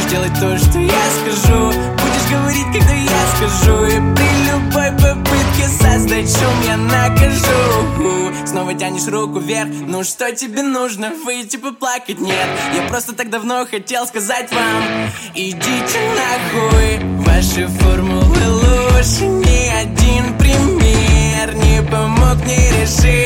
Будешь делать то, что я скажу, будешь говорить, когда я скажу. И при любой попытке создать шум я накажу. Снова тянешь руку вверх, ну что тебе нужно? Выйти поплакать? Нет, я просто так давно хотел сказать вам: идите нахуй, ваши формулы лучше. Ни один пример не помог мне решить